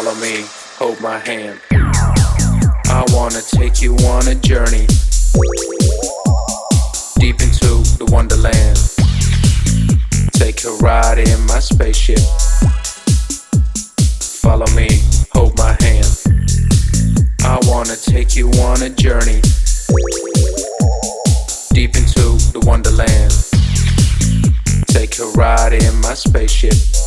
Follow me, hold my hand. I wanna take you on a journey deep into the wonderland. Take a ride in my spaceship. Follow me, hold my hand. I wanna take you on a journey deep into the wonderland. Take a ride in my spaceship.